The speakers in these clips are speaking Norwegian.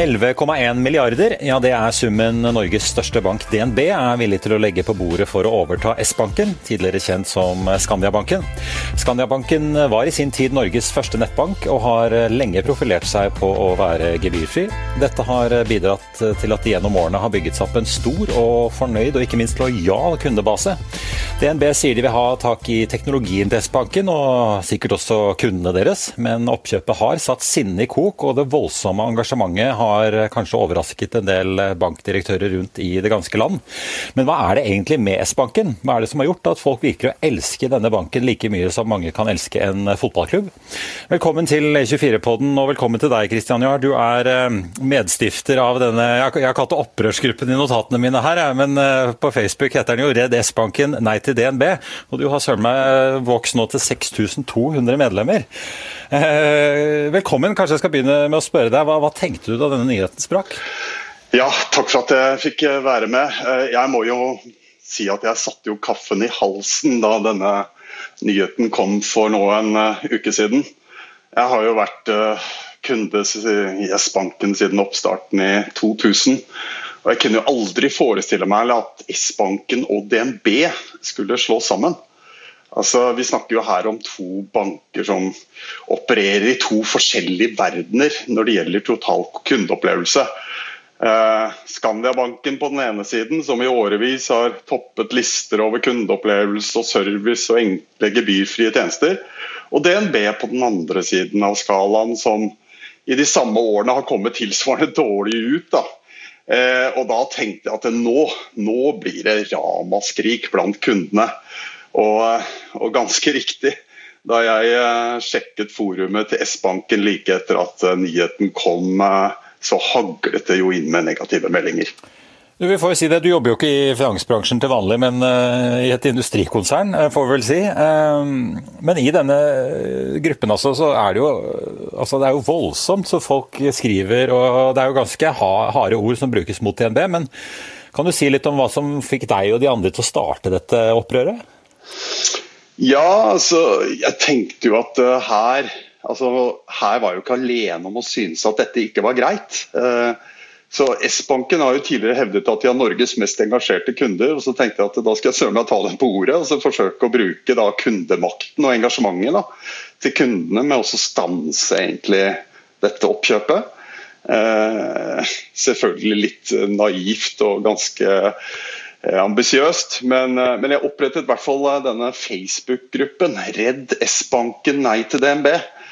11,1 milliarder, ja det summen Norges største bank DNB villig til å legge på bordet for å overta S-banken, tidligere kjent som Skandiabanken. Skandiabanken var i sin tid Norges første nettbank og har lenge profilert seg på å være gebyrfri. Dette har bidratt til at de gjennom årene har bygget seg opp en stor og fornøyd og ikke minst lojal kundebase. DNB sier de vil ha tak i teknologien til S-banken og sikkert også kundene deres, men oppkjøpet har satt sinne i kok, og det voldsomme engasjementet har kanskje overrasket en del bankdirektører rundt i det ganske land. Men hva det egentlig med S-banken? Hva det som har gjort at folk virker å elske denne banken like mye som mange kan elske en fotballklubb? Velkommen til E24-podden, og velkommen til deg, Christian Jahr. Du medstifter av denne, jeg har kalt det opprørsgruppen i notatene mine her, men på Facebook heter den jo Redd S-banken, nei til DNB, og du har søren meg vokst nå til 6200 medlemmer. Velkommen, kanskje jeg skal begynne med å spørre deg, hva tenkte du da denne nyheten sprakk? Ja, takk for at jeg fikk være med. Jeg må jo si at jeg satte jo kaffen i halsen da denne nyheten kom for nå en uke siden. Jeg har jo vært kunde i S-banken siden oppstarten i 2000, og jeg kunne jo aldri forestille meg at S-banken og DNB skulle slå sammen. Altså, vi snakker jo her om to banker som opererer i to forskjellige verdener når det gjelder total kundeopplevelse. Skandiabanken på den ene siden, som i årevis har toppet lister over kundeopplevelse og service og enkle gebyrfrie tjenester, og DNB på den andre siden av skalaen, som i de samme årene har kommet tilsvarende dårlig ut da. Og da tenkte jeg at nå blir det ramaskrik blant kundene. Og ganske riktig, da jeg sjekket forumet til S-banken like etter at nyheten kom, så haglet det jo inn med negative meldinger. Vi får jo si det, du jobber jo ikke i finansbransjen til vanlig, men i et industrikonsern, får vi vel si. Men i denne gruppen så det jo voldsomt, så folk skriver, og det jo ganske harde ord som brukes mot DNB, men kan du si litt om hva som fikk deg og de andre til å starte dette opprøret? Ja, altså, jeg tenkte jo at her var jo ikke alene om å synes at dette ikke var greit. Så S-banken har jo tidligere hevdet at de har Norges mest engasjerte kunder, og så tenkte jeg at da skal jeg søren meg ta dem på ordet, og så forsøke å bruke da kundemakten og engasjementet da, til kundene, med også stanse egentlig dette oppkjøpet. Selvfølgelig litt naivt og ganske ambisiøst, men jeg opprettet i hvert fall denne Facebook-gruppen Redd S-banken, nei til DNB,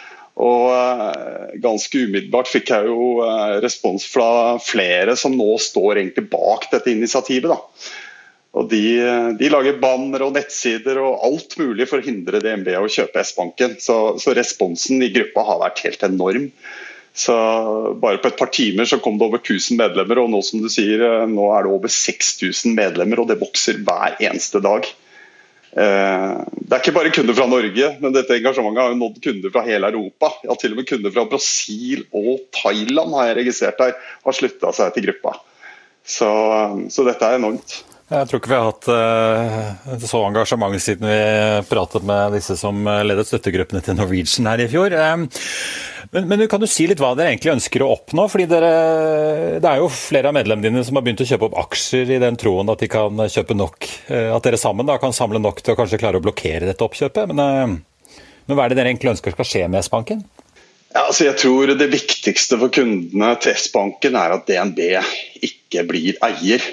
og ganske umiddelbart fikk jeg jo respons fra flere som nå står egentlig bak dette initiativet da. Og de lager banner og nettsider og alt mulig for å hindre DNB å kjøpe S-banken, så responsen i gruppa har vært helt enorm. Så bare på et par timer så kom det over 1000 medlemmer, og nå som du sier, nå det over 6000 medlemmer, og det vokser hver eneste dag. Det ikke bare kunder fra Norge, men dette engasjementet har jo nådd kunder fra hele Europa. Ja, til og med kunder fra Brasil og Thailand har jeg registrert her, har sluttet seg til gruppa. Så dette enormt. Jeg tror ikke vi har hatt så engasjement siden vi pratet med disse som ledet støttegruppene til Norwegian her i fjor. Men kan du si litt hva dere egentlig ønsker å oppnå? Fordi det jo flere av medlemmene dine som har begynt å kjøpe opp aksjer i den troen at de kan kjøpe nok, at dere sammen da kan samle nok til å kanskje klare å blokkere dette oppkjøpet. Men hva det dere egentlig ønsker skal skje med S-banken? Ja, altså jeg tror det viktigste for kundene til S-banken at DNB ikke blir eier.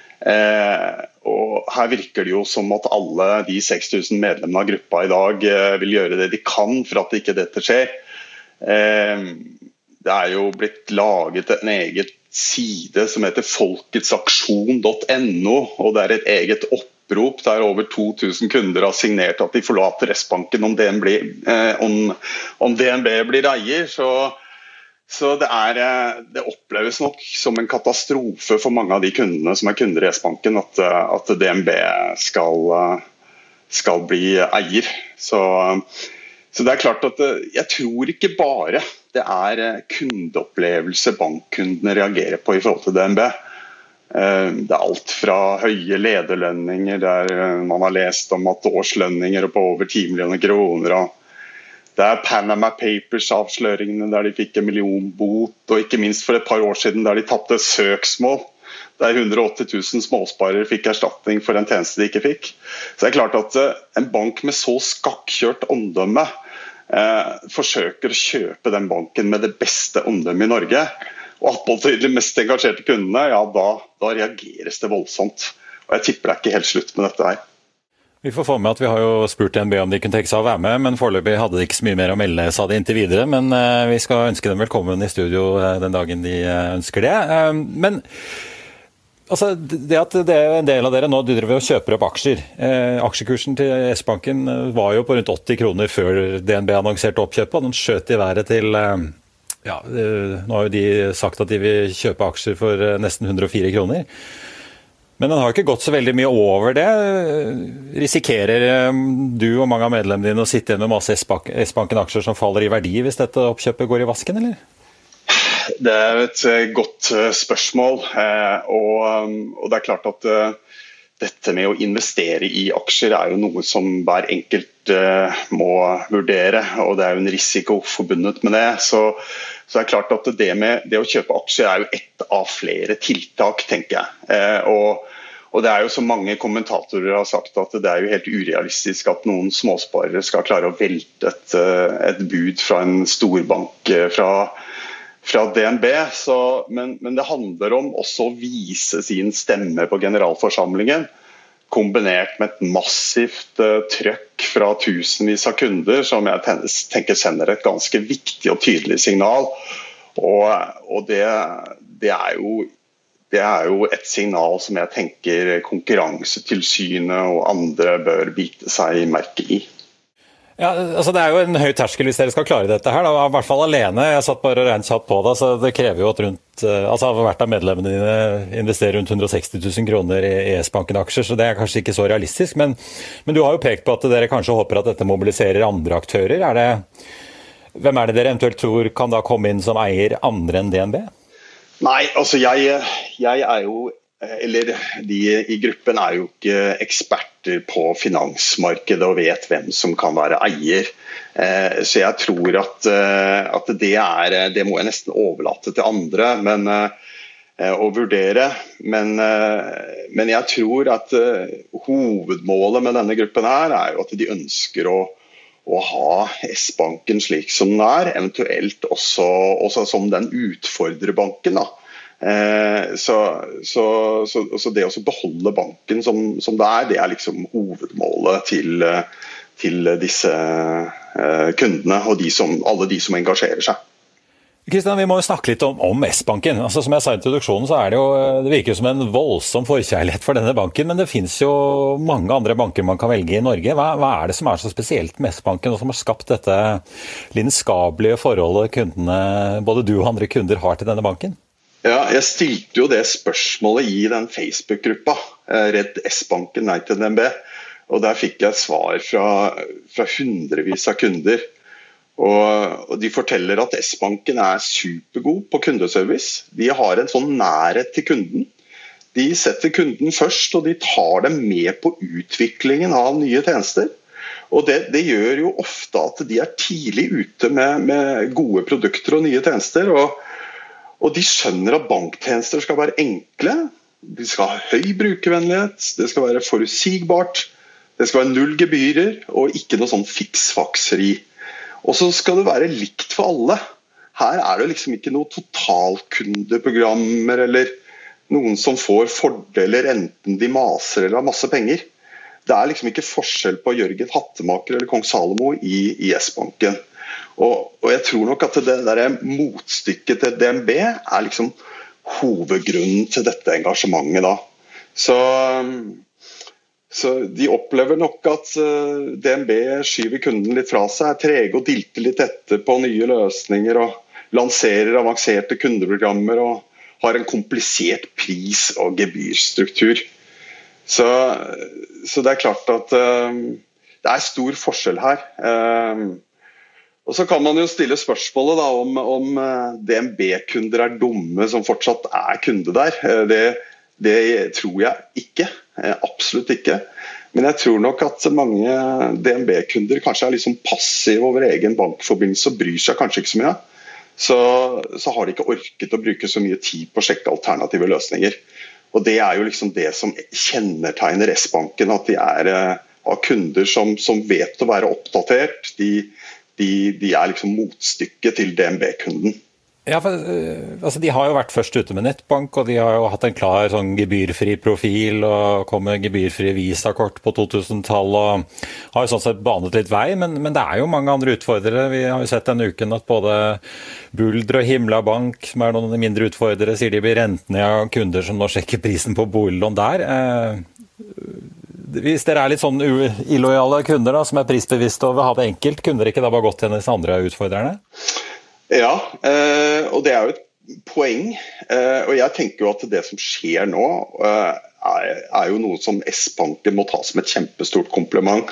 Og her virker det jo som at alle de 6000 medlemmene av gruppa i dag vil gjøre det de kan for at ikke dette skjer. Det jo blitt laget en egen side som heter folketsaksjon.no, og det et eget opprop der over 2000 kunder har signert at de forlater S-banken om DNB blir eier. Så det oppleves nok som en katastrofe for mange av de kundene som kunder i S-banken at DNB skal bli eier. Så det klart at jeg tror ikke bare det kundeopplevelse bankkundene reagerer på i forhold til DNB. Det alt fra høye lederlønninger der man har lest om at årslønninger på over 10 millioner kroner Det Panama Papers-avsløringene der de fikk en millionbot, og ikke minst for et par år siden der de tappte søksmål, der 180 000 småsparere fikk erstatning for en tjeneste de ikke fikk. Så det klart at en bank med så skakkjørt omdømme forsøker å kjøpe den banken med det beste omdømmet i Norge, og attpåtil de mest engasjerte kundene, ja da reageres det voldsomt. Og jeg tipper det ikke helt slutt med dette her. Vi får få med at vi har jo spurt DNB om de kunne tenke seg å være med, men foreløpig hadde de ikke så mye mer å melde, sa de inntil videre. Men vi skal ønske dem velkommen i studio den dagen de ønsker det. Men altså, det at det en del av dere nå driver og kjøper opp aksjer. Aksjekursen til S-banken var jo på rundt 80 kroner før DNB annonserte oppkjøpet, og den skjøt i været til nå har jo de sagt at de vil kjøpe aksjer for nesten 104 kroner. Men den har ikke gått så veldig mye over det. Risikerer du og mange av medlemmene dine å sitte igjen med masse S-banken-aksjer som faller i verdi hvis dette oppkjøpet går i vasken, eller? Det et godt spørsmål, og det klart at dette med å investere i aksjer jo noe som hver enkelt må vurdere, og det jo en risiko forbundet med det. Så det klart at det å kjøpe aksjer jo ett av flere tiltak, tenker jeg. Og det jo som mange kommentatorer har sagt, at det jo helt urealistisk at noen småsparere skal klare å velte et bud fra en storbank fra DNB. Men det handler om også å vise sin stemme på generalforsamlingen, kombinert med et massivt trøkk fra tusenvis av kunder, som jeg tenker sender et ganske viktig og tydelig signal. Og det jo et signal som jeg tenker Konkurransetilsynet og andre bør bite seg merke i. Ja, altså det jo en høy terskel hvis dere skal klare dette her, da. I hvert fall alene. Jeg satt bare og regnet på det, så det krever jo at hvert av medlemmene dine investerer rundt 160 000 kroner i S-banken-aksjer, så det kanskje ikke så realistisk. Men du har jo pekt på at dere kanskje håper at dette mobiliserer andre aktører. Hvem det dere eventuelt tror kan da komme inn som eier andre enn DNB? Nei, altså jeg jo, eller de i gruppen jo ikke eksperter på finansmarkedet og vet hvem som kan være eier. Så jeg tror at det må jeg nesten overlate til andre å vurdere. Men jeg tror at hovedmålet med denne gruppen jo at de ønsker å ha S-banken slik som den eventuelt også som den utfordrerbanken da. Så det å beholde banken som det liksom hovedmålet til disse kundene og alle de som engasjerer seg. Kristian, vi må jo snakke litt om S-banken. Altså, som jeg sa i introduksjonen, så det virker jo som en voldsom forkjærlighet for denne banken, men det finnes jo mange andre banker man kan velge i Norge. Hva det som så spesielt med S-banken, og som har skapt dette lidenskabelige forholdet kundene, både du og andre kunder, har til denne banken? Ja, jeg stilte jo det spørsmålet i den Facebook-gruppa, Redd S-banken, nei til DNB, og der fikk jeg svar fra hundrevis av kunder. Og de forteller at S-banken supergod på kundeservice. De har en sånn nærhet til kunden. De setter kunden først, og de tar dem med på utviklingen av nye tjenester. Og det gjør jo ofte at de tidlig ute med gode produkter og nye tjenester. Og de skjønner at banktjenester skal være enkle. De skal ha høy brukervennlighet. Det skal være forutsigbart. Det skal være 0 gebyrer og ikke noe sånn fiksfakseri. Og så skal det være likt for alle. Her det liksom ikke noe totalkundeprogrammer eller noen som får fordeler enten de maser eller har masse penger. Det liksom ikke forskjell på Jørgen Hattemaker eller Kong Salomo i S-banken. Og jeg tror nok at det der motstykket til DNB liksom hovedgrunnen til dette engasjementet da. Så de opplever nok at DNB skyver kunden litt fra seg, trege og dilter litt etter på nye løsninger og lanserer avanserte kundeprogrammer og har en komplisert pris- og gebyrstruktur. Så det klart at det stor forskjell her. Og så kan man jo stille spørsmålet da, om DNB-kunder dumme som fortsatt kunde der. Det tror jeg ikke, absolutt ikke. Men jeg tror nok at mange DNB-kunder kanskje liksom passive over egen bankforbindelse og bryr seg kanskje ikke så mye. Så har de ikke orket å bruke så mye tid på å sjekke alternative løsninger. Og det jo liksom det som kjennetegner S-banken, at de har kunder som vet å være oppdatert. De liksom motstykket til DNB-kunden. Ja, altså de har jo vært først ute med nettbank, og de har jo hatt en klar sånn gebyrfri profil, og kom med gebyrfri Visa-kort på 2000-tallet, og har jo sånn sett banet litt vei, men det jo mange andre utfordrere. Vi har jo sett denne uken at både Bulder og Himla Bank, som noen av de mindre utfordrere, sier de blir rentene av kunder som nå sjekker prisen på boliglån der. Hvis dere litt sånn illojale kunder da, som prisbevisste og vil ha det enkelt, kunne dere ikke da bare gått til disse andre utfordrerne? Ja, og det jo et poeng, og jeg tenker jo at det som skjer nå jo noe som S-banken må ta som et kjempestort kompliment.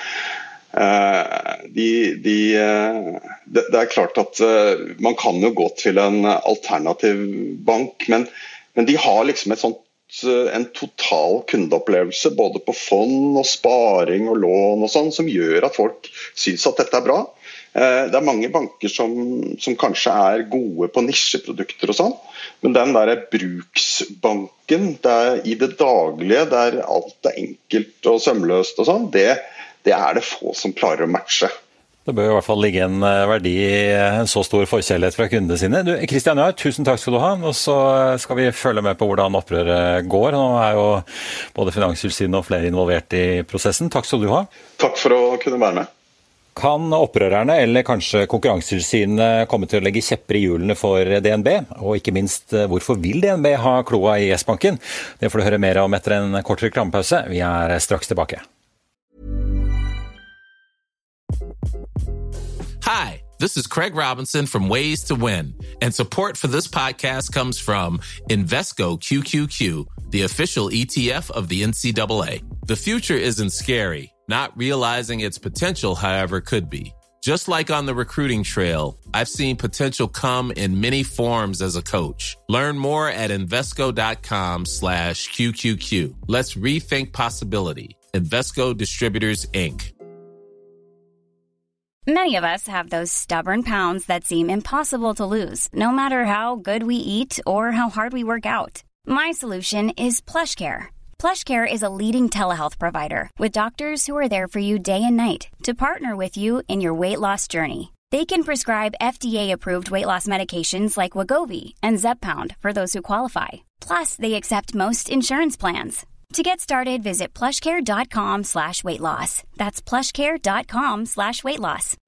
Det klart at man kan jo gå til en alternativ bank, men de har liksom en total kundeopplevelse både på fond og sparing og lån og sånn, som gjør at folk synes at dette bra. Det mange banker som kanskje gode på nisjeprodukter og sånn, men den der bruksbanken i det daglige, der alt enkelt og sømløst og sånn, det det få som klarer å matche. Det bør i hvert fall ligge en verdi i en så stor forkjærlighet fra kundene sine. Du, Christian Jahr, tusen takk skal du ha, og så skal vi følge med på hvordan opprøret går. Nå jo både Finanstilsynet og flere involvert i prosessen. Takk skal du ha. Takk for å kunne være med. Kan opprørerne eller kanskje Konkurransetilsynet komme til å legge kjepper i hjulene for DNB? Og ikke minst, hvorfor vil DNB ha kloa i S-banken? Det får du høre mer om etter en kort reklamepause. Vi straks tilbake. Hi, this is Craig Robinson from Ways to Win, and support for this podcast comes from Invesco QQQ, the official ETF of the NCAA. The future isn't scary. Not realizing its potential, however, could be. Just like on the recruiting trail, I've seen potential come in many forms as a coach. Learn more at Invesco.com/QQQ. Let's rethink possibility. Invesco Distributors, Inc. Many of us have those stubborn pounds that seem impossible to lose, no matter how good we eat or how hard we work out. My solution is PlushCare. PlushCare is a leading telehealth provider with doctors who are there for you day and night to partner with you in your weight loss journey. They can prescribe FDA-approved weight loss medications like Wegovy and Zepbound for those who qualify. Plus, they accept most insurance plans. To get started, visit plushcare.com/weightloss. That's plushcare.com/weightloss.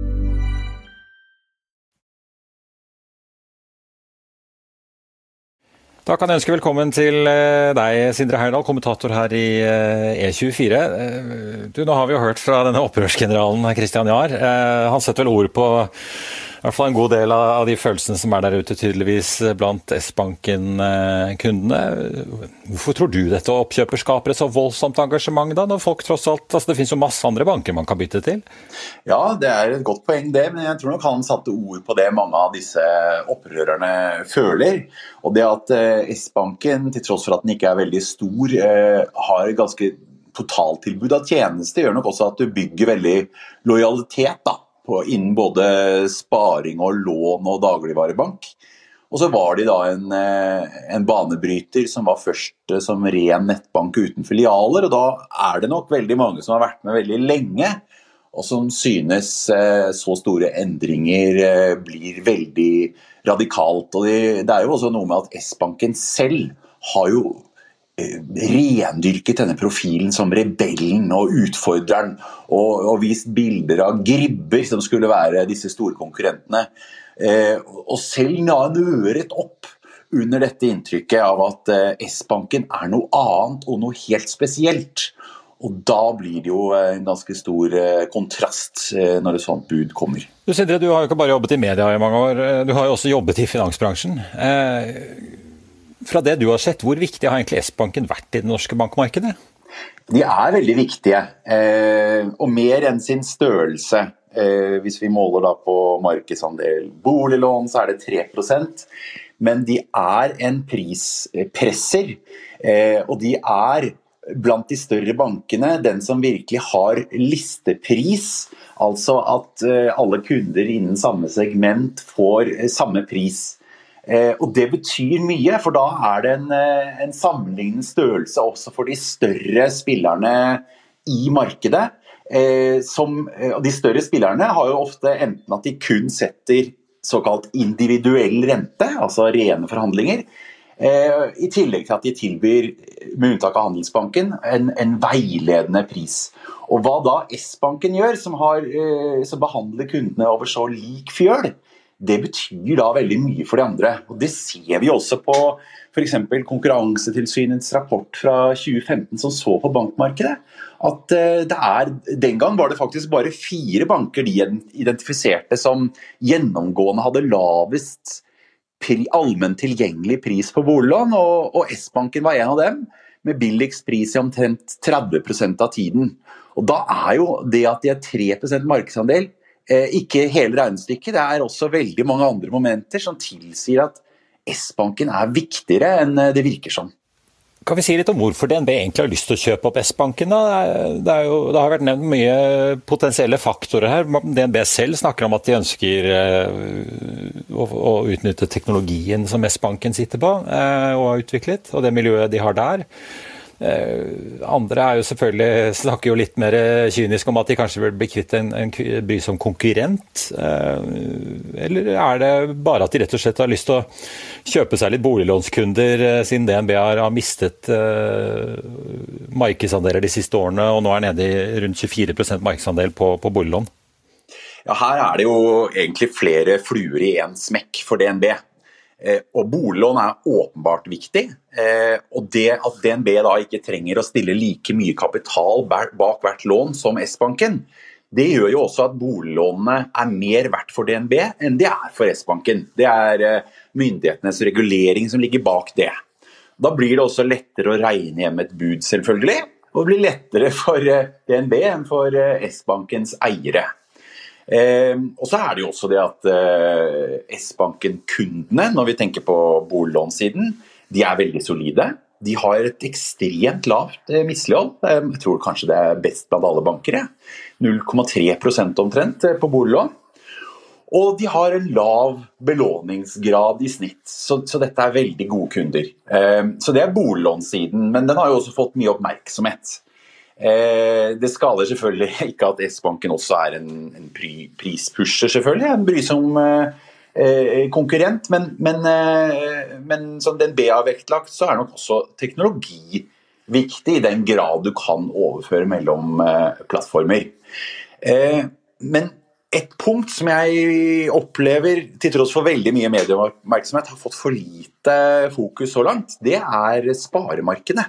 Da kan jeg ønske velkommen til deg, Sindre Heyerdahl, kommentator her i E24. Du, nå har vi jo hørt fra denne opprørsgeneralen Christian Jahr. Han setter vel ord på i hvert fall en god del av de følelsene som der ute tydeligvis blant S-banken-kundene. Hvorfor tror du dette oppkjøper skaper et så voldsomt engasjement da, når folk tross alt, altså det finnes jo masse andre banker man kan bytte til? Ja, det et godt poeng det, men jeg tror nok han satte ord på det mange av disse opprørerne føler. Og det at S-banken, til tross for at den ikke veldig stor, har ganske totaltilbud av tjeneste, gjør nok også at du bygger veldig lojalitet da, innen både sparing og lån og dagligvarebank. Og så var de da en banebryter som var først som ren nettbank uten filialer, og da det nok veldig mange som har vært med veldig lenge, og som synes så store endringer blir veldig radikalt. Og det jo også noe med at S-banken selv har jo rendyrket denne profilen som rebellen og utfordreren og vist bilder av gribber som skulle være disse store konkurrentene. Og selv nøret opp under dette inntrykket av at S-banken noe annet og noe helt spesielt. Og da blir det jo en ganske stor kontrast når et sånt bud kommer. Du Sindre, du har jo ikke bare jobbet i media i mange år, du har jo også jobbet i finansbransjen. Fra det du har sett, hvor viktig har egentlig S-banken vært i det norske bankmarkedet? De veldig viktige, og mer enn sin størrelse. Hvis vi måler da på markedsandel boliglån, så det 3%. Men de en prispresser, og de blant de større bankene den som virkelig har listepris, altså at alle kunder innen samme segment får samme pris. Og det betyr mye, for da det en sammenlignende størrelse også for de større spillerne i markedet. Og de større spillerne har jo ofte enten at de kun setter såkalt individuell rente, altså rene forhandlinger, i tillegg til at de tilbyr, med unntak av Handelsbanken, en veiledende pris. Og hva da S-banken gjør, som behandler kundene over så lik fjøl, det betyr da veldig mye for de andre. Og det ser vi også på for eksempel Konkurransetilsynets rapport fra 2015 som så på bankmarkedet, at den gang var det faktisk bare 4 banker de identifiserte som gjennomgående hadde lavest allment tilgjengelig pris på boliglån, og S-banken var en av dem, med billigst pris i omtrent 30% av tiden. Og da jo det at de 3% markedsandel, ikke hele regnestykket, det også veldig mange andre momenter som tilsier at S-banken viktigere enn det virker som. Kan vi si litt om hvorfor DNB egentlig har lyst til å kjøpe opp S-banken da? Det har vært nevnt mye potensielle faktorer her. DNB selv snakker om at de ønsker å utnytte teknologien som S-banken sitter på og har utviklet, og det miljøet de har der. Andre jo selvfølgelig, snakker jo litt mer kynisk om at de kanskje vil bli kvitt en brysom konkurrent, eller det bare at de rett og slett har lyst til å kjøpe seg litt boliglånskunder siden DNB har mistet markedsandeler de siste årene, og nå nede i rundt 24% markedsandel på boliglån? Ja, her det jo egentlig flere fluer i en smekk for DNB. Og boliglån åpenbart viktig, og det at DNB da ikke trenger å stille like mye kapital bak hvert lån som S-banken, det gjør jo også at boliglånene mer verdt for DNB enn det for S-banken. Det myndighetenes regulering som ligger bak det. Da blir det også lettere å regne hjem et bud selvfølgelig, og det blir lettere for DNB enn for S-bankens eiere. Og så det jo også det at S-banken-kundene, når vi tenker på boliglånssiden, de veldig solide. De har et ekstremt lavt mislighold. Jeg tror kanskje det best blant alle banker. 0,3% omtrent på boliglån. Og de har en lav belåningsgrad i snitt, så dette veldig gode kunder. Så det boliglånssiden, men den har jo også fått mye oppmerksomhet. Det skaler selvfølgelig ikke at S-banken også en prispusher selvfølgelig, en brysom konkurrent, men som DNB har vektlagt, så nok også teknologi viktig i den grad du kan overføre mellom plattformer. Men et punkt som jeg opplever, til tross for veldig mye medieoppmerksomhet, har fått for lite fokus så langt, det sparemarkedet.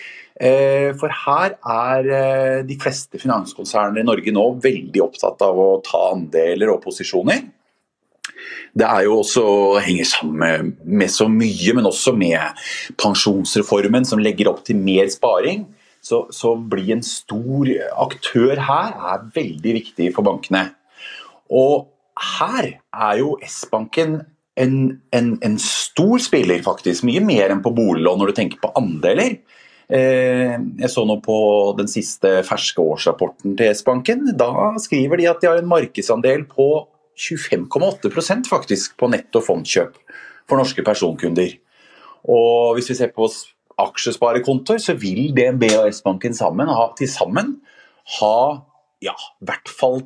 For her de fleste finanskonsernene i Norge nå veldig opptatt av å ta andeler og posisjoner. Det jo også henger sammen med så mye, men også med pensjonsreformen som legger opp til mer sparing. Så blir en stor aktør her veldig viktig for bankene. Og her jo S-banken en stor spiller faktisk, mye mer enn på boliglån når du tenker på andeler. Jeg så nå på den siste ferske årsrapporten til S-banken. Da skriver de at de har en markedsandel på 25,8% faktisk på netto fondkjøp for norske personkunder. Og hvis vi ser på aksjesparekontoer, så vil DNB og S-banken til sammen ha i hvert fall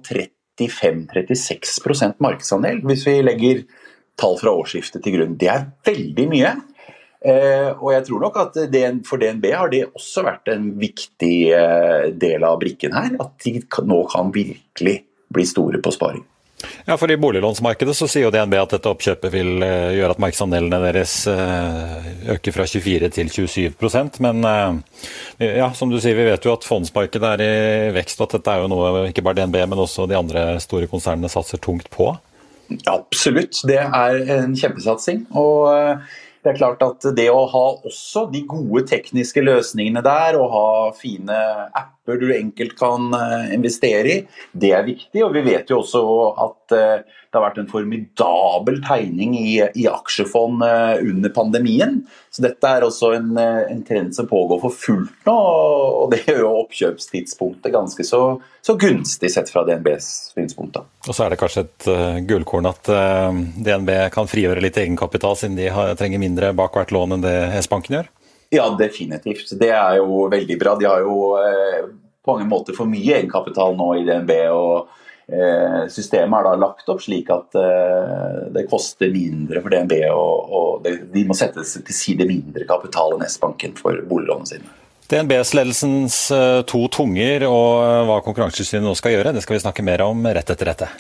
35-36% markedsandel, hvis vi legger tall fra årsskiftet til grunn. Det veldig mye. Og jeg tror nok at for DNB har det også vært en viktig del av brikken her, at de nå kan virkelig bli store på sparing. Ja, for i boliglånsmarkedet så sier jo DNB at dette oppkjøpet vil gjøre at markedsandelene deres øker fra 24 til 27%, men ja, som du sier, vi vet jo at fondsmarkedet i vekst, og at dette jo noe ikke bare DNB, men også de andre store konsernene satser tungt på. Absolutt, det en kjempesatsing, og det klart at det å ha også de gode tekniske løsningene der, og ha fine apper apper du enkelt kan investere I. Det viktig, og vi vet jo også at det har vært en formidabel tegning I aksjefond under pandemien. Så dette også en trend som pågår for fullt nå, og det gjør jo oppkjøpstidspunktet ganske så gunstig sett fra DNBs synspunkt. Og så det kanskje et gullkorn at DNB kan frigjøre litt egenkapital siden de trenger mindre bak hvert lån enn det S-banken gjør? Ja, definitivt. Det jo veldig bra. De har jo på mange måter for mye egenkapital nå I DNB, og systemet da lagt opp slik at det koster mindre for DNB, og de må sette til side mindre kapital enn S-banken for boliglånene sine. DNBs ledelsens to tunger og hva Konkurransetilsynet nå skal gjøre, det skal vi snakke mer om rett etter dette.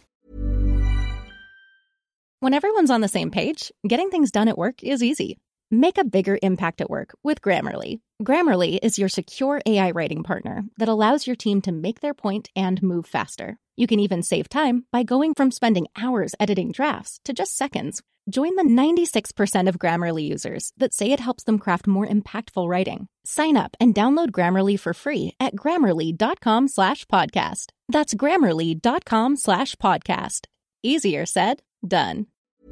When everyone's on the same page, getting things done at work is easy. Make a bigger impact at work with Grammarly. Grammarly is your secure AI writing partner that allows your team to make their point and move faster. You can even save time by going from spending hours editing drafts to just seconds. Join the 96% of Grammarly users that say it helps them craft more impactful writing. Sign up and download Grammarly for free at grammarly.com/podcast. That's grammarly.com/podcast. Easier said, done.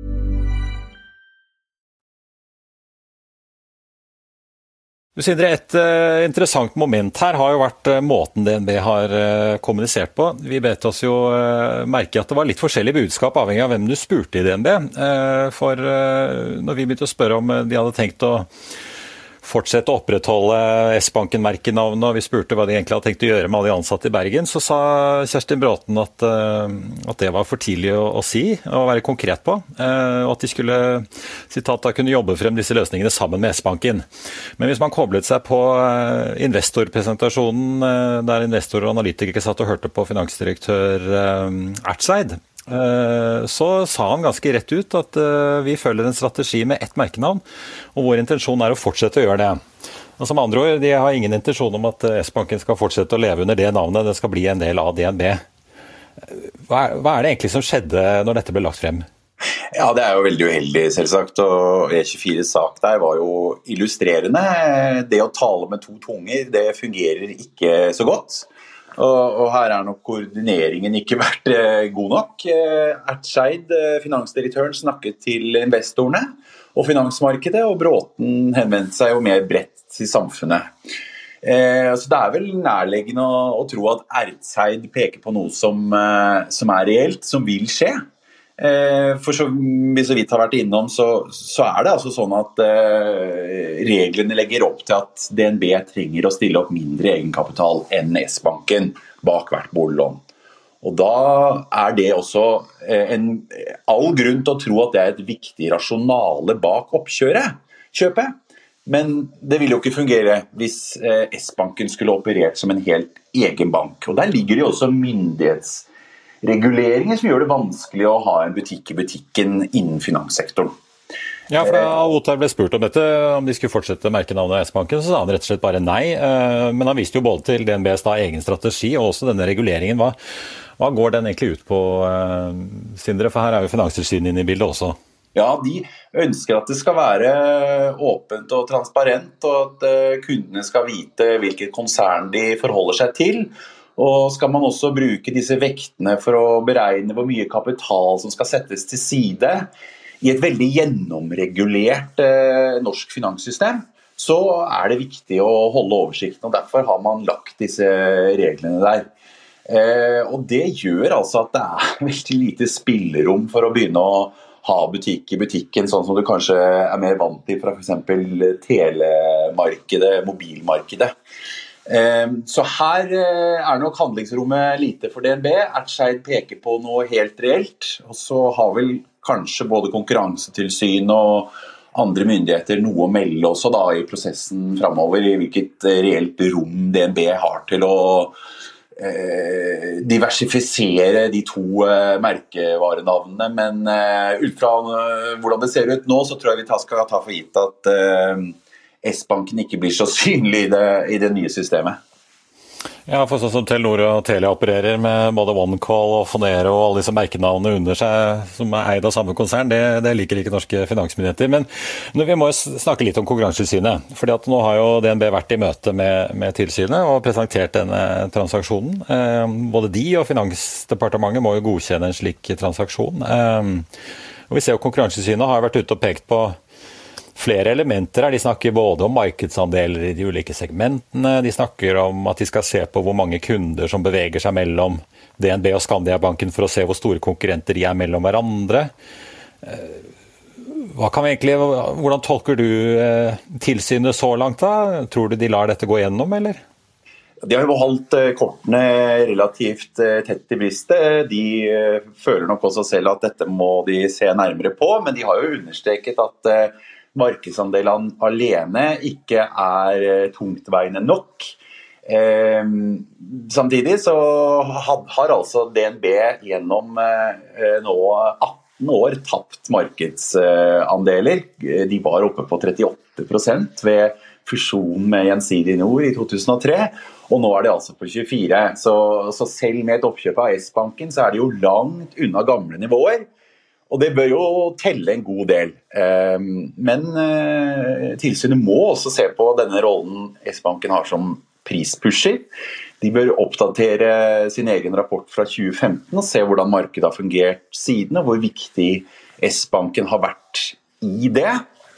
Sindre, et interessant moment her har jo vært måten DNB har kommunisert på. Vi bet oss jo merke at det var litt forskjellig budskap avhengig av hvem du spurte I DNB. For når vi begynte å spørre om de hadde tenkt å fortsette å opprettholde S-banken-merkenavnet, og vi spurte hva de egentlig hadde tenkt å gjøre med alle de ansatte I Bergen, så sa Kjerstin Bråten at det var for tidlig å si, å være konkret på, og at de skulle, sitat, da kunne jobbe frem disse løsningene sammen med S-banken. Men hvis man koblet seg på investorpresentasjonen, der investorer og analytikere satt og hørte på finansdirektør Ertseid, så sa han ganske rett ut at vi følger en strategi med ett merkenavn, og vår intensjon å fortsette å gjøre det. Og som andre ord, de har ingen intensjon om at S-banken skal fortsette å leve under det navnet, det skal bli en del av DNB. Hva det egentlig som skjedde når dette ble lagt frem? Ja, det jo veldig uheldig selvsagt, og E24's sak der var jo illustrerende. Det å tale med to tunger, det fungerer ikke så godt. Og her nok koordineringen ikke vært god nok. Ertseid, finansdirektøren, snakket til investorene og finansmarkedet, og Bråten henvendte seg jo mer bredt til samfunnet. Så det vel nærleggende å tro at Ertseid peker på noe som reelt, som vil skje. For så vidt har vært innom, så det altså sånn at reglene legger opp til at DNB trenger å stille opp mindre egenkapital enn S-banken bak hvert boliglån. Og da det også all grunn til å tro at det et viktig rasjonale bak kjøpet. Men det vil jo ikke fungere hvis S-banken skulle operert som en helt egen bank. Og der ligger det jo også myndighetsreguleringer som gjør det vanskelig å ha en butikk I butikken innen finanssektoren. Ja, for da Ottar ble spurt om dette, om de skulle fortsette merkenavnet S-banken, så sa han rett og slett bare nei. Men han viste jo både til DNBs egen strategi og også denne reguleringen. Hva går den egentlig ut på, Sindre? For her jo Finanstilsynet inne I bildet også. Ja, de ønsker at det skal være åpent og transparent, og at kundene skal vite hvilket konsern de forholder seg til. Og skal man også bruke disse vektene for å beregne hvor mye kapital som skal settes til side I et veldig gjennomregulert norsk finanssystem, så det viktig å holde oversikten, og derfor har man lagt disse reglene der. Og det gjør altså at det veldig lite spillerom for å begynne å ha butikk I butikken, sånn som du kanskje mer vant til fra for eksempel telemarkedet, mobilmarkedet. Så her nok handlingsrommet lite for DNB. Ertseid peker på noe helt reelt, og så har vel kanskje både Konkurransetilsyn og andre myndigheter noe å melde også da I prosessen fremover I hvilket reelt rom DNB har til å diversifisere de to merkevarenavnene, men ut fra hvordan det ser ut nå, så tror jeg vi skal ta for gitt at S-banken ikke blir så synlig I det nye systemet. Ja, for sånn som Telenor og Telia opererer med både OneCall og Phonero og alle disse merkenavnene under seg som eid av samme konsern, det liker ikke norske finansmyndigheter. Men vi må snakke litt om konkurransetilsynet, fordi at nå har jo DNB vært i møte med tilsynet og presentert denne transaksjonen. Både de og Finansdepartementet må jo godkjenne en slik transaksjon. Og vi ser jo konkurransetilsynet har vært ute og pekt på flere elementer her. De snakker både om markedsandeler i de ulike segmentene, de snakker om at de skal se på hvor mange kunder som beveger seg mellom DNB og Skandia-banken for å se hvor store konkurrenter de er mellom hverandre. Hvordan tolker du tilsynet så langt da? Tror du de lar dette gå gjennom, eller? De har jo holdt kortene relativt tett i brystet. De føler nok også selv at dette må de se nærmere på, men de har jo understreket at markedsandelene alene ikke er tungtveiende nok. Samtidig så har altså DNB gjennom nå 18 år tapt markedsandeler. De var oppe på 38% ved fusjon med Gjensidige Nord i 2003, og nå er det altså på 24%. Så selv med et oppkjøp av S-banken så er det jo langt unna gamle nivåer. Og det bør jo telle en god del. Men tilsynet må også se på denne rollen S-banken har som prispusher. De bør oppdatere sin egen rapport fra 2015 og se hvordan markedet har fungert siden, og hvor viktig S-banken har vært i det.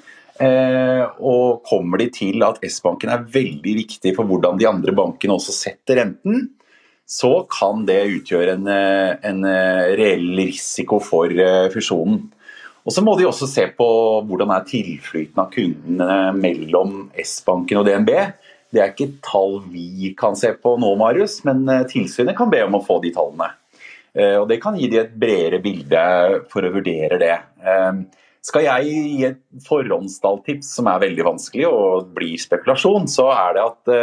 Og kommer de til at S-banken er veldig viktig for hvordan de andre bankene også setter renten, så kan det utgjøre en reell risiko for fusjonen. Og så må de også se på hvordan tilflyten av kundene mellom S-banken og DNB. Det er ikke tall vi kan se på nå, Marius, men tilsynet kan be om å få de tallene. Og det kan gi de et bredere bilde for å vurdere det. Skal jeg gi et forhåndstalltips som er veldig vanskelig og blir spekulasjon, så er det at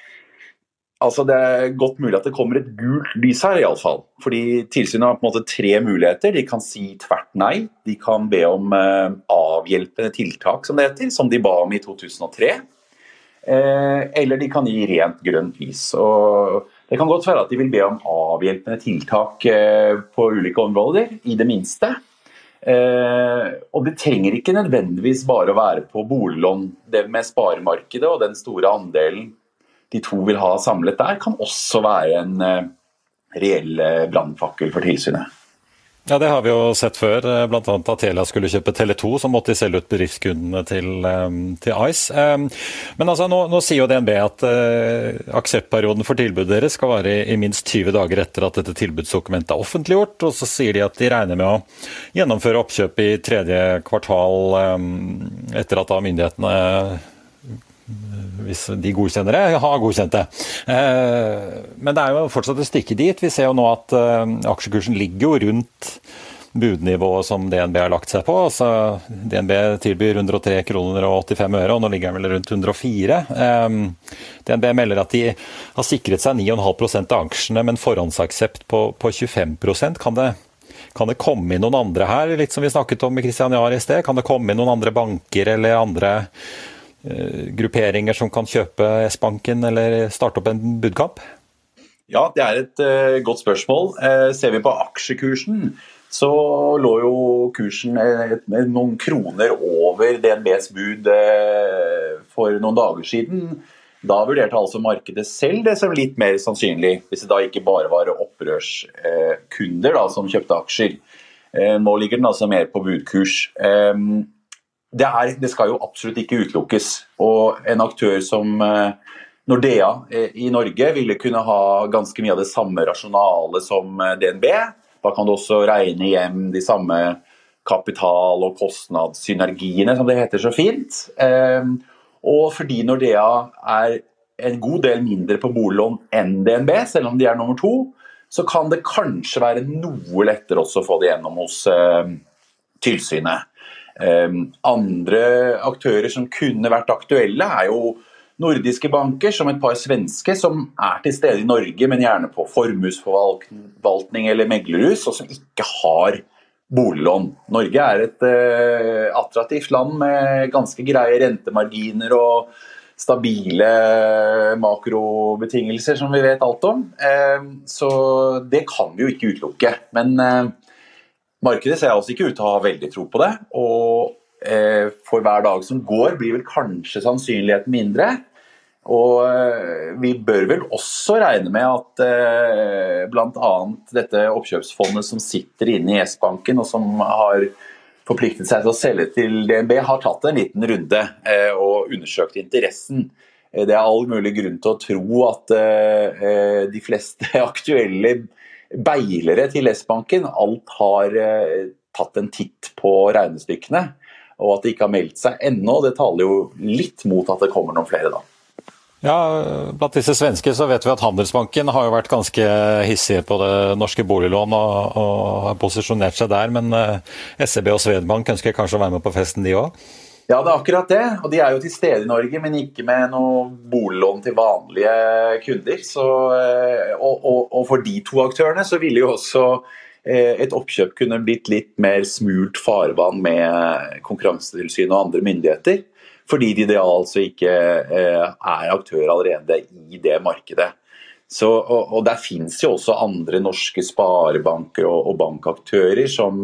det er godt mulig at det kommer et gult lys her i alle fall. Fordi tilsynet har på en måte 3 muligheter. De kan si tvert nei. De kan be om avhjelpende tiltak, som det heter, som de ba om i 2003. Eller de kan gi rent grønt lys. Og det kan godt være at de vil be om avhjelpende tiltak på ulike områder, i det minste. Og det trenger ikke nødvendigvis bare å være på boliglån. Det med sparemarkedet og den store andelen de to vil ha samlet der, kan også være en reell brannfakkel for tilsynet. Ja, det har vi jo sett før, blant annet at Telia skulle kjøpe Tele2, så måtte de selge ut bedriftskundene til ICE. Men altså, nå sier jo DNB at akseptperioden for tilbudet deres skal være i minst 20 dager etter at dette tilbudsdokumentet er offentliggjort, og så sier de at de regner med å gjennomføre oppkjøp i 3. kvartal etter at da myndighetene, hvis de godkjenner det, har godkjent det. Men det er jo fortsatt et stykke dit. Vi ser jo nå at aksjekursen ligger jo rundt budnivået som DNB har lagt seg på. Altså, DNB tilbyr 103 kroner og 85 øre, og nå ligger den vel rundt 104. DNB melder at de har sikret seg 9,5% av aksjene, men forhåndsaksept på 25%. Kan det komme inn noen andre her, litt som vi snakket om med Christian Jahr i sted? Kan det komme inn noen andre banker eller andre grupperinger som kan kjøpe S-banken eller starte opp en budkamp? Ja, det er et godt spørsmål. Ser vi på aksjekursen, så lå jo kursen med noen kroner over DNBs bud for noen dager siden. Da vurderte altså markedet selv det som litt mer sannsynlig, hvis det da ikke bare var opprørskunder da, som kjøpte aksjer. Nå ligger den altså mer på budkurs. Det skal jo absolutt ikke utelukkes, og en aktør som Nordea i Norge ville kunne ha ganske mye av det samme rasjonale som DNB. Da kan du også regne hjem de samme kapital- og kostnadssynergiene, som det heter så fint. Og fordi Nordea er en god del mindre på boliglån enn DNB, selv om de er nummer 2, så kan det kanskje være noe lettere også å få det gjennom hos tilsynet. Andre aktører som kunne vært aktuelle er jo nordiske banker, som et par svenske som er til stede i Norge, men gjerne på formuesforvaltning eller meglerhus, og som ikke har boliglån. Norge er et attraktivt land med ganske greie rentemarginer og stabile makrobetingelser som vi vet alt om. Så det kan vi jo ikke utelukke. Men markedet ser altså ikke ut til å ha veldig tro på det, og for hver dag som går blir vel kanskje sannsynligheten mindre. Og vi bør vel også regne med at blant annet dette oppkjøpsfondet som sitter inne i S-banken og som har forpliktet seg til å selge til DNB, har tatt en liten runde og undersøkt interessen. Det all mulig grunn til å tro at de fleste aktuelle beilere til S-banken alt har tatt en titt på regnestykkene, og at de ikke har meldt seg ennå. Det taler jo litt mot at det kommer noen flere da. Ja, blant disse svenske så vet vi at Handelsbanken har jo vært ganske hissige på det norske boliglån og har posisjonert seg der, men SEB og Swedbank ønsker kanskje å være med på festen de også? Ja, det er akkurat det, og de er jo til stede i Norge, men ikke med noe boliglån til vanlige kunder. Så, og for de to aktørene så ville jo også et oppkjøp kunne blitt litt mer smult farvann med Konkurransetilsynet og andre myndigheter, fordi de altså ikke er aktør allerede i det markedet. Så, og der finnes jo også andre norske sparebanker og bankaktører som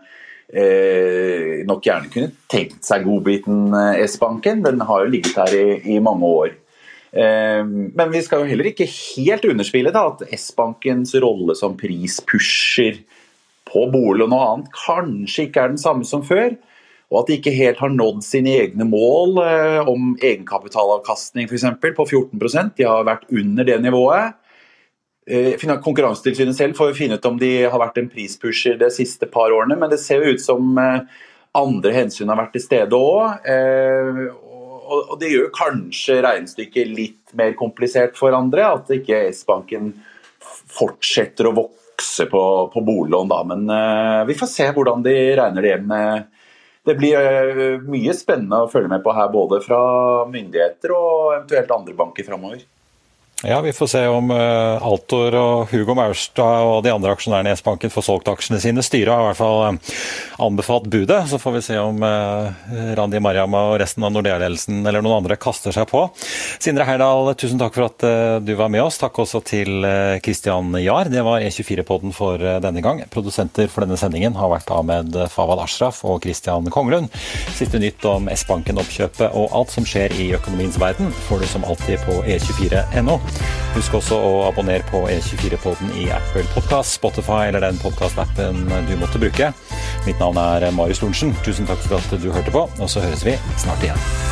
nok gjerne kunne tenkt seg godbiten S-banken. Den har jo ligget der i mange år. Men vi skal jo heller ikke helt underspille da, at S-bankens rolle som prispusher på bolig og noe annet kanskje ikke den samme som før, og at de ikke helt har nådd sine egne mål om egenkapitalavkastning for eksempel, på 14%. De har vært under det nivået. Konkurransetilsynet selv får finne ut om de har vært en prispusher de siste par årene, men det ser jo ut som andre hensyn har vært til stede også. Og det gjør kanskje regnestykket litt mer komplisert for andre, at ikke S-banken fortsetter å vokse på boliglån da. Men vi får se hvordan de regner det hjem. Det blir mye spennende å følge med på her, både fra myndigheter og eventuelt andre banker fremover. Ja, vi får se om Altor og Hugo Maurstad og de andre aksjonærene i S-banken får solgt aksjene sine. Styret har i hvert fall anbefalt budet, så får vi se om Randi Mariam og resten av Nordea-ledelsen eller noen andre kaster seg på. Sindre Heyerdahl, tusen takk for at du var med oss. Takk også til Christian Jahr. Det var E24-podden for denne gang. Produsenter for denne sendingen har vært Ahmed Fawad Ashraf og Christian Konglund. Siste nytt om S-banken-oppkjøpet og alt som skjer i økonomiens verden får du som alltid på e24.no. Husk også å abonnere på E24-podden i Apple Podcast, Spotify eller den podcast-appen du måtte bruke. Mitt navn er Marius Lorentzen. Tusen takk for at du hørte på, og så høres vi snart igjen.